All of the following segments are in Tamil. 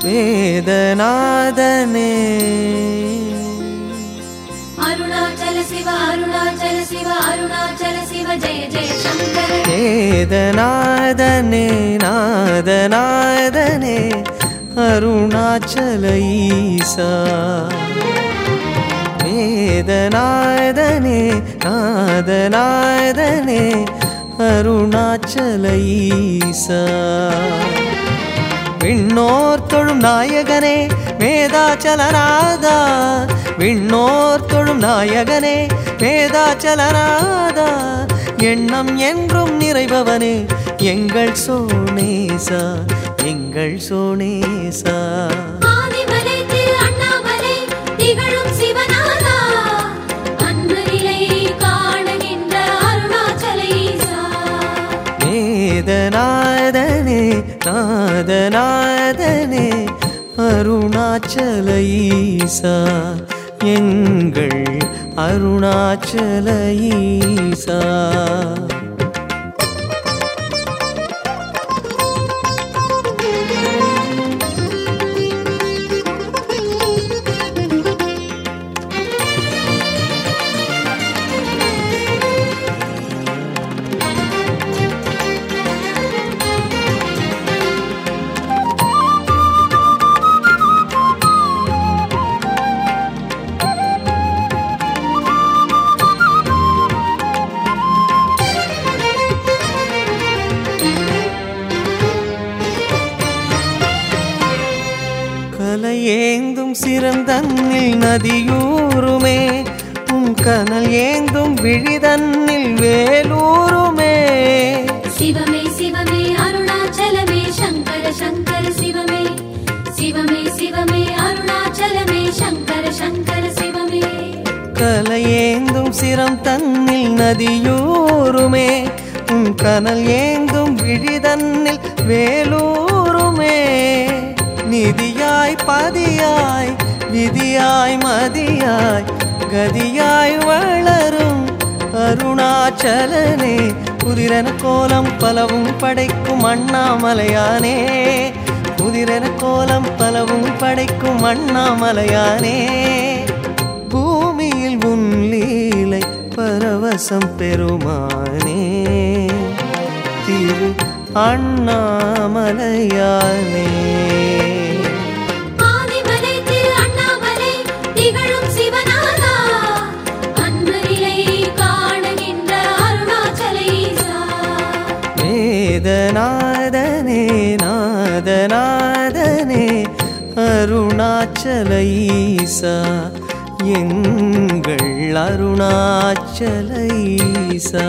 வேதநாதனே அருணாச்சல சிவ அருணாச்சல சிவ அருணாச்சல சிவ ஜெய ஜெய சங்கர வேதநாதனே நாதநாதனே அருணாச்சல ஈசா வேதநாதனே நாதநாதனே அருணாச்சல ஈசா விண்ணோர் தொழும் நாயகனே வேதாச்சலநாதா விண்ணோர் தொழும் நாயகனே வேதாச்சலநாதா எண்ணம் என்றும் நிறைபவனே எங்கள் சோனேசா எங்கள் சோனேசா ஆதிமலை திரு அண்ணாமலை திகழும் சிவநாதா அன்பரிலை காணுகின்ற அருணாச்சல ஈசா வேதநாதனே நாதநாதனே அருணாச்சல ஈசா எங்கள் அருணாச்சல ஈசா கலையேந்தும் சிறந்தன்னில் நதியூருமே உன் கனல் ஏந்தும் விழிதன்னில் வேலூருமே சிவமே சிவமே அருணாச்சலமே சங்கர சங்கர சிவமே சிவமே சிவமே அருணாச்சலமே சங்கர சங்கர சிவமே கலையேந்தும் சிரம் தன்னில் நதியூருமே உன் கனல் ஏந்தும் விழிதன்னில் வேலூருமே நிதியாய் பதியாய் விதியாய் மதியாய் கதியாய் வளரும் அருணாச்சலனே புதிரென கோலம் பலவும் படைக்கும் அண்ணாமலையானே புதிரென கோலம் பலவும் படைக்கும் அண்ணாமலையானே பூமியில் உன் லீலை பரவசம் பெருமானே திரு அண்ணாமலையானே ஆதிமலை திரு அண்ணாமலை திகழும் சிவநாதா அன்பரிலை காணுகின்ற அருணாச்சல ஈசா வேதநாதனே நாதநாதனே அருணாச்சல ஈசா எங்கள் அருணாச்சல ஈசா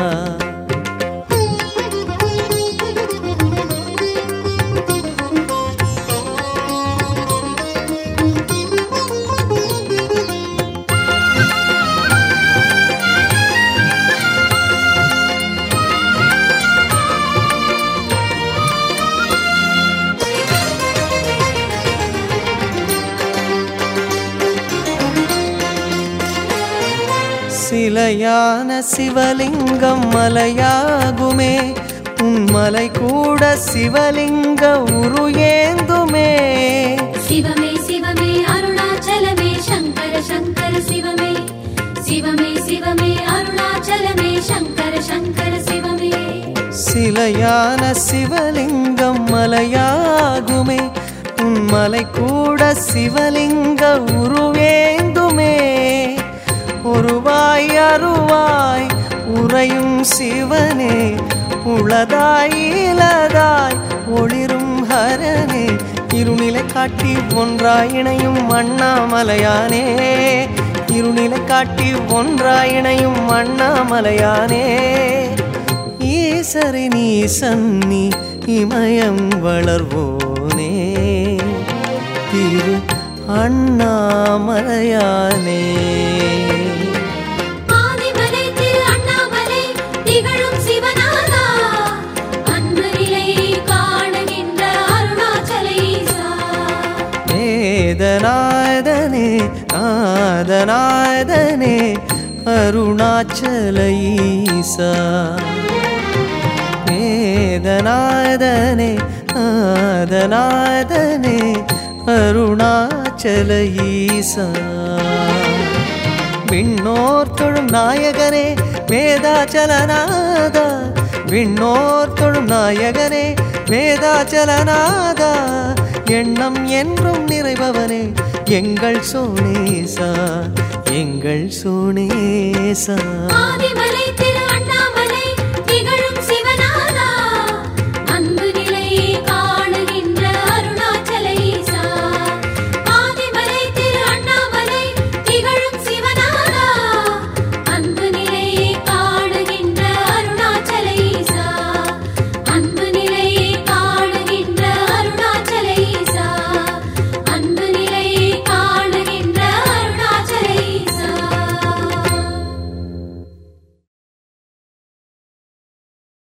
சிலையான சிவலிங்கம் மலையாகுமே உன் மலை கூட சிவலிங்க உரு ஏந்துமே சிவமே சிவமே அருணாச்சலமே சங்கர சங்கர சிவமே சிவமே சிவமே அருணாச்சலமே சங்கர சங்கர சிவமே சிலையான சிவலிங்கம் மலையாகுமே உன் மலை கூட சிவலிங்க உருவேந்துமே ஒருவாய் அருவாய் உறையும் சிவனே உளதாய் இலதாய் ஒளிரும் ஹரனே இருநிலை காட்டி ஒன்றாய் இணையும் அண்ணாமலையானே இருநிலை காட்டி ஒன்றாய் இணையும் அண்ணாமலையானே ஈசரின் ஈசன்னி இமயம் வளர்வோனே திரு அண்ணாமலையானே ஆதிமலை திரு அண்ணாமலை திகழும் சிவநாதா அன்பரிலை காணுகின்ற அருணாச்சல ஈசா வேதநாதனே நாதநாதனே அருணாச்சல ஈசா வேதநாதனே நாத பதநாதனே அருணாச்சல ஈசா. விண்ணோர் தொழும் நாயகனே வேதாச்சலநாதா, விண்ணோர் தொழும் நாயகனே வேதாச்சலநாதா, எண்ணம் என்றும் நிறைபவனே எங்கள் சோனேசா, எங்கள் சோனேசா. ஆதிமலை திரு அண்ணாமலை